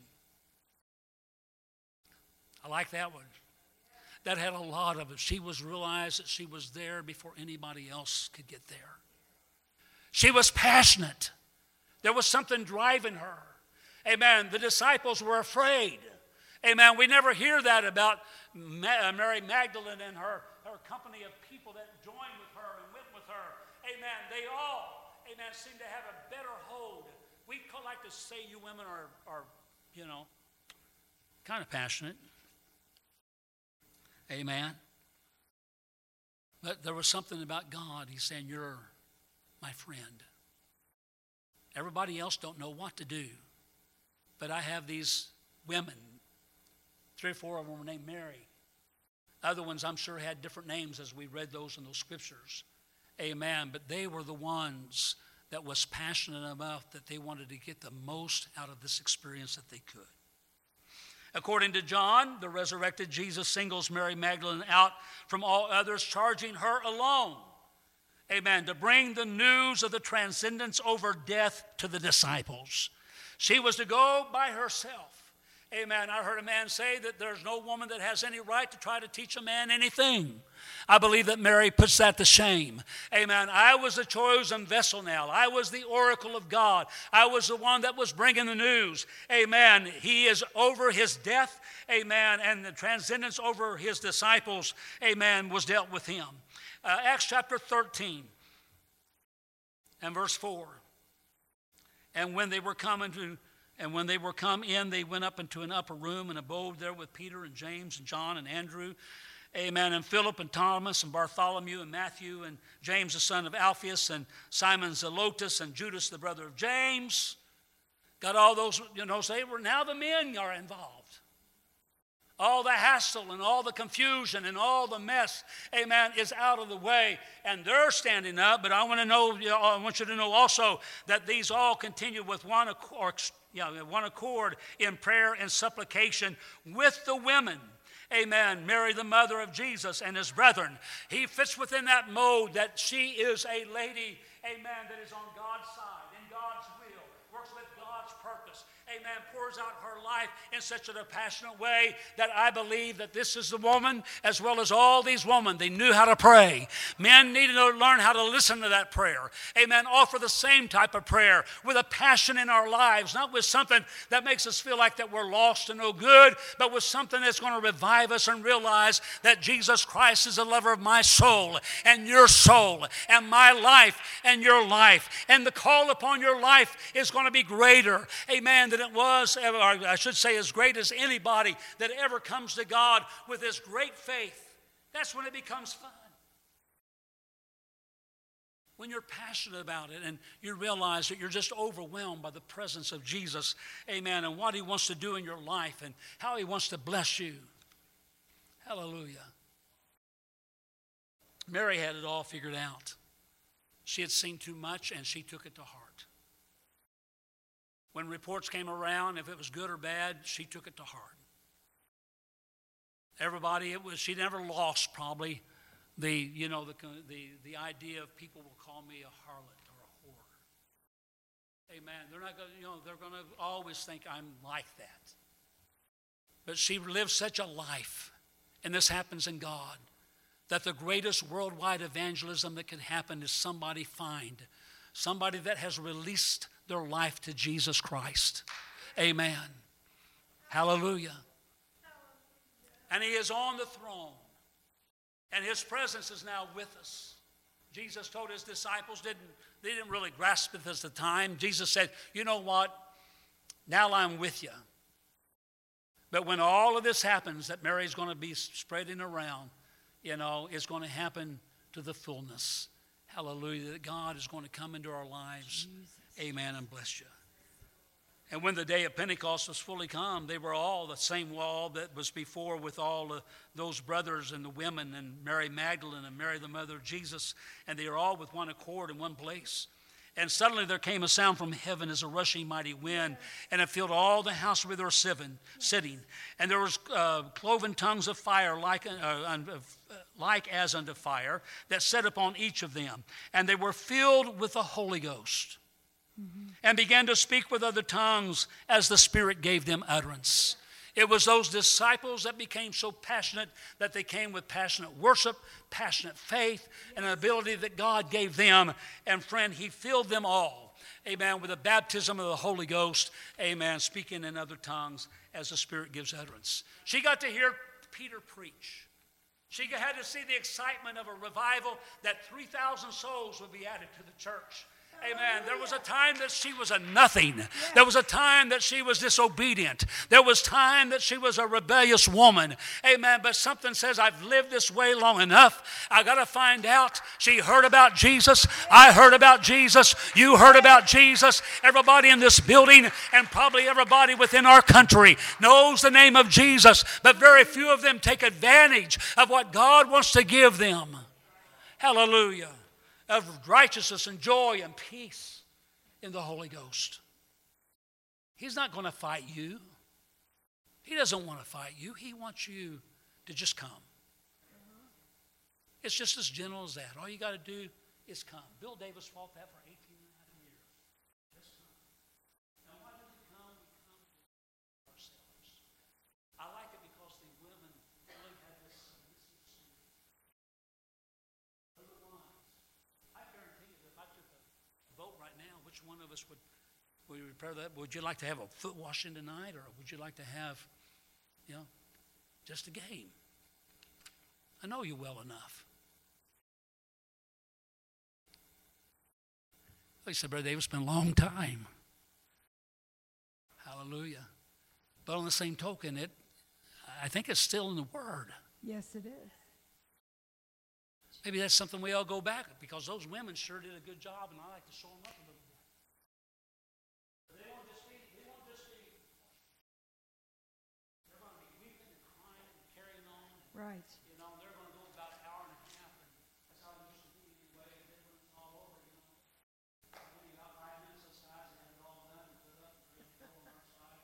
I like that one. That had a lot of it. She was realized that she was there before anybody else could get there. She was passionate. There was something driving her. Amen. The disciples were afraid. Amen. We never hear that about Mary Magdalene and her company of people that joined with her and went with her. Amen. They all, amen, seem to have a better hold. We like to say you women are kind of passionate. Amen. But there was something about God. He's saying, you're my friend. Everybody else don't know what to do. But I have these women. 3 or 4 of them were named Mary. Other ones I'm sure had different names as we read those in those scriptures. Amen. But they were the ones that was passionate enough that they wanted to get the most out of this experience that they could. According to John, the resurrected Jesus singles Mary Magdalene out from all others, charging her alone, amen, to bring the news of the transcendence over death to the disciples. She was to go by herself. Amen. I heard a man say that there's no woman that has any right to try to teach a man anything. I believe that Mary puts that to shame. Amen. I was the chosen vessel now. I was the oracle of God. I was the one that was bringing the news. Amen. He is over his death. Amen. And the transcendence over his disciples, amen, was dealt with him. Acts chapter 13 and verse 4. And when they were come in, they went up into an upper room and abode there with Peter and James and John and Andrew, amen, and Philip and Thomas and Bartholomew and Matthew and James the son of Alphaeus and Simon Zelotes and Judas the brother of James. Got all those, now the men are involved. All the hassle and all the confusion and all the mess, amen, is out of the way. And they're standing up, but I want you to know also that these all continue with one accord in prayer and supplication with the women. Amen. Mary, the mother of Jesus, and his brethren. He fits within that mode that she is a lady, amen, that is on God's side, in God's will, works with God's purpose. Amen. Pours out her life in such a passionate way that I believe that this is the woman, as well as all these women. They knew how to pray. Men needed to learn how to listen to that prayer. Amen. Offer the same type of prayer with a passion in our lives, not with something that makes us feel like that we're lost and no good, but with something that's going to revive us and realize that Jesus Christ is the lover of my soul and your soul and my life and your life. And the call upon your life is going to be greater. greater, amen, than it was, or I should say as great as anybody that ever comes to God with this great faith. That's when it becomes fun. When you're passionate about it and you realize that you're just overwhelmed by the presence of Jesus, amen, and what he wants to do in your life and how he wants to bless you. Hallelujah. Mary had it all figured out. She had seen too much and she took it to heart. When reports came around, if it was good or bad, she took it to heart. Everybody, she never lost probably the idea of people will call me a harlot or a whore. Amen. They're not going to, they're going to always think I'm like that. But she lived such a life, and this happens in God, that the greatest worldwide evangelism that can happen is somebody that has released their life to Jesus Christ. Amen. Hallelujah. And he is on the throne. And his presence is now with us. Jesus told his disciples, they didn't really grasp it at the time. Jesus said, you know what? Now I'm with you. But when all of this happens, that Mary's going to be spreading around, it's going to happen to the fullness. Hallelujah. That God is going to come into our lives. Jesus. Amen, and bless you. And when the day of Pentecost was fully come, they were all the same wall that was before with all those brothers and the women and Mary Magdalene and Mary the mother of Jesus. And they were all with one accord in one place. And suddenly there came a sound from heaven as a rushing mighty wind, and it filled all the house where they were sitting. And there was cloven tongues of fire like as unto fire that set upon each of them. And they were filled with the Holy Ghost. And began to speak with other tongues as the Spirit gave them utterance. It was those disciples that became so passionate that they came with passionate worship, passionate faith, and an ability that God gave them. And friend, he filled them all, amen, with the baptism of the Holy Ghost, amen, speaking in other tongues as the Spirit gives utterance. She got to hear Peter preach. She had to see the excitement of a revival that 3,000 souls would be added to the church. Amen. There was a time that she was a nothing. There was a time that she was disobedient. There was time that she was a rebellious woman. Amen. But something says, I've lived this way long enough. I got to find out. She heard about Jesus. I heard about Jesus. You heard about Jesus. Everybody in this building and probably everybody within our country knows the name of Jesus. But very few of them take advantage of what God wants to give them. Hallelujah. Of righteousness and joy and peace in the Holy Ghost. He's not going to fight you. He doesn't want to fight you. He wants you to just come. It's just as gentle as that. All you got to do is come. Bill Davis fought that for 18 and a half years. Just come. Now why does he come? We come to ourselves. I like it because the women really had this submissive spirit. I guarantee you that if I took a vote right now, which one of us would repair that? Would you like to have a foot washing tonight, or would you like to have, just a game? I know you well enough. Like I said, Brother David, it's been a long time. Hallelujah. But on the same token, I think it's still in the Word. Yes, it is. Maybe that's something we all go back, because those women sure did a good job, and I like to show them up a little bit. They won't just be. They're going to be weeping and crying and carrying on. Right. They're going to go about an hour and a half, and that's how it used to be anyway. And then when it's all over, when you got 5 minutes of size, and it all done and put up, and go on our side,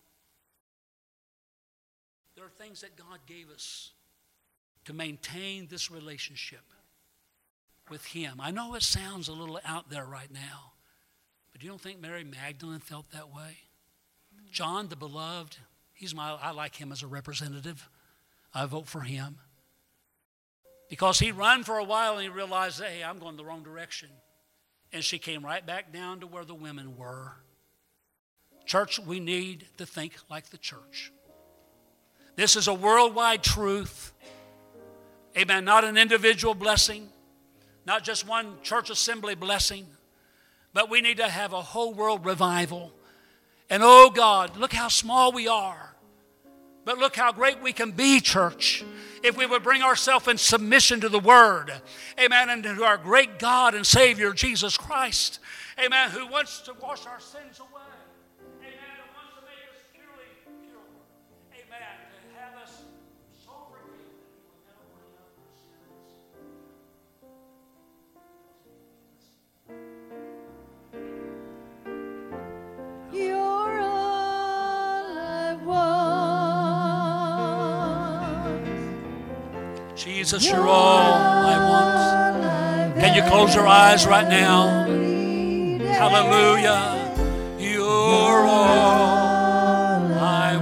There are things that God gave us to maintain this relationship with Him. I know it sounds a little out there right now, but you don't think Mary Magdalene felt that way? John the Beloved, I like him as a representative. I vote for him. Because he ran for a while and he realized, hey, I'm going the wrong direction. And she came right back down to where the women were. Church, we need to think like the church. This is a worldwide truth. Amen. Not an individual blessing, not just one church assembly blessing, but we need to have a whole world revival. And oh God, look how small we are. But look how great we can be, church, if we would bring ourselves in submission to the Word. Amen. And to our great God and Savior, Jesus Christ. Amen. Who wants to wash our sins away. Amen. Who wants to make us purely pure. Amen. To have us so forgiven that we will never bring up our sins. You're all I want. Jesus, you're all I want. Can you close your eyes right now? Hallelujah. You're all I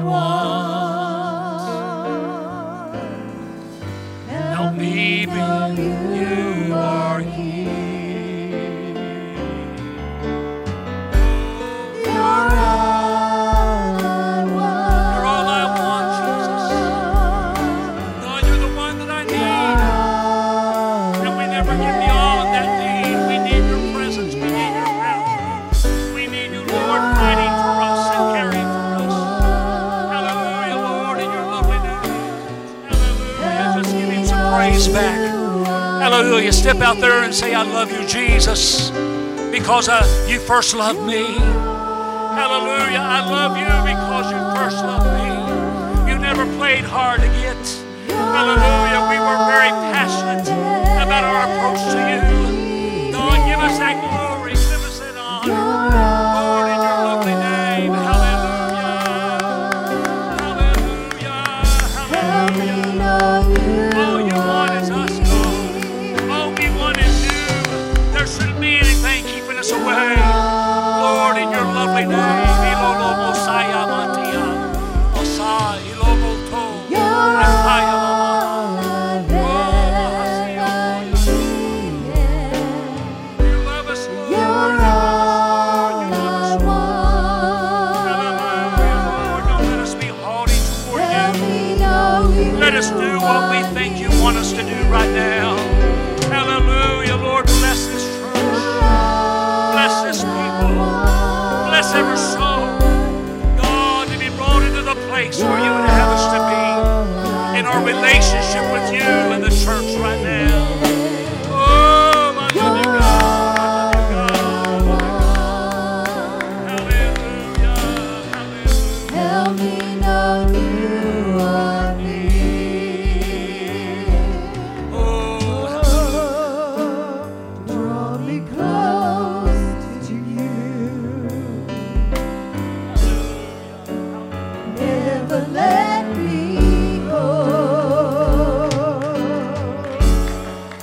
want. Help me be. You are here. You're all I want. You're all I want, Jesus. Lord, you're the one that I need. And we never get beyond that need. We need your presence. We need your power. We need you, Lord, fighting for us and caring for us. Hallelujah, Lord, in your lovely name. Hallelujah. Just give him some praise back. Hallelujah. Step out there and say, I love you, Jesus, because you first loved me. Hallelujah. I love you because you first loved me. You never played hard to get. Hallelujah. We were very passionate about our approach to you. God, give us that glory. Give us that honor. Lord, in your lovely name. Hallelujah. Hallelujah. Hallelujah. All you want is us, God. All we want is you. There shouldn't be anything keeping us away. Lord, in your lovely name. Ilolobo saya matia. Osai ilobo to. Akaya lama. You love us, Lord. You love us, Lord. Don't let us be haughty toward you. Let us do what we think you want us to do right now. Hallelujah, Lord. Bless this church. Bless this people. Bless every soul. God, to be brought into the place where you would have us to be in our relationship with you and the church right now. Oh, my loving God. My loving God. Hallelujah. Hallelujah. Help me know you are near. Oh, Draw me close to you. Never let me go.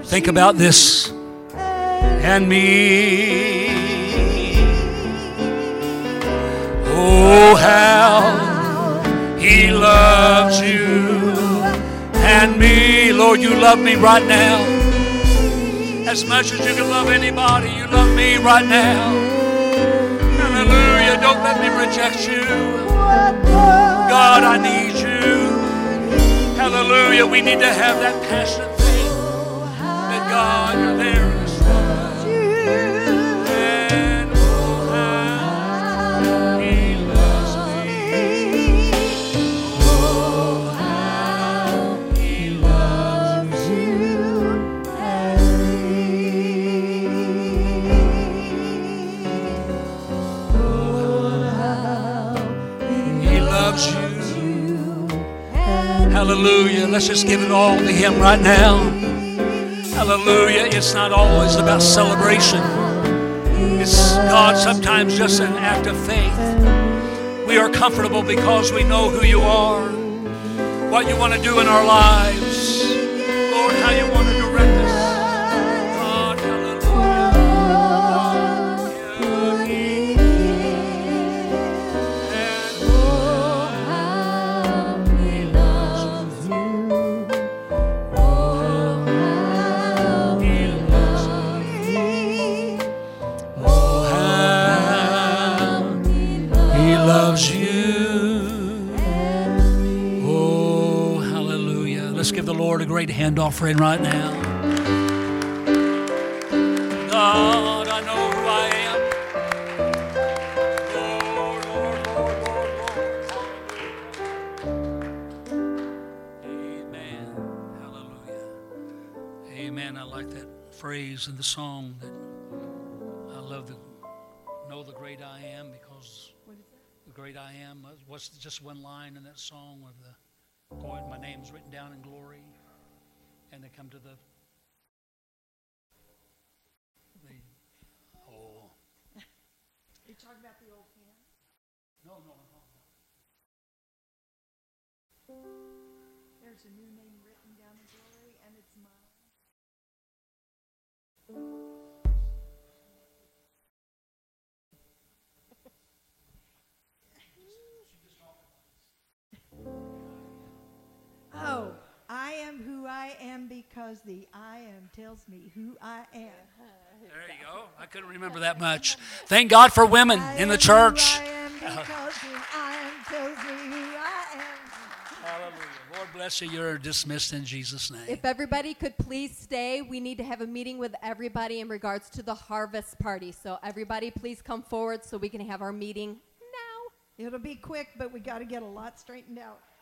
Think about this. And me. Oh, how He loves you and me. Lord, you love me right now. As much as you can love anybody, you love me right now. Hallelujah. Don't let me reject you. God, I need you. Hallelujah. We need to have that passionate faith that God, you're there in this room. And oh, how He loves me. Oh, how He loves you and me. He loves you. Hallelujah. Let's just give it all to Him right now. Hallelujah. It's not always about celebration. It's, God, sometimes just an act of faith. We are comfortable because we know who you are, what you want to do in our lives. Lord, how you want to direct us. God, hallelujah. Give the Lord a great hand offering right now. God, I know who I am. Lord, Lord, Lord, Lord, Lord. Amen. Hallelujah. Amen. I like that phrase in the song that I love to know the great I am, because the great I am was just one line in that song of the going, my name's written down in glory, and they come to the oh. You're talking about the old hymn? No. There's a new name written down in glory, and it's mine. Oh, I am who I am because the I am tells me who I am. There you go. I couldn't remember that much. Thank God for women in the church. I am because the I am tells me who I am. Hallelujah. Lord bless you. You're dismissed in Jesus' name. If everybody could please stay, we need to have a meeting with everybody in regards to the harvest party. So everybody please come forward so we can have our meeting now. It'll be quick, but we got to get a lot straightened out.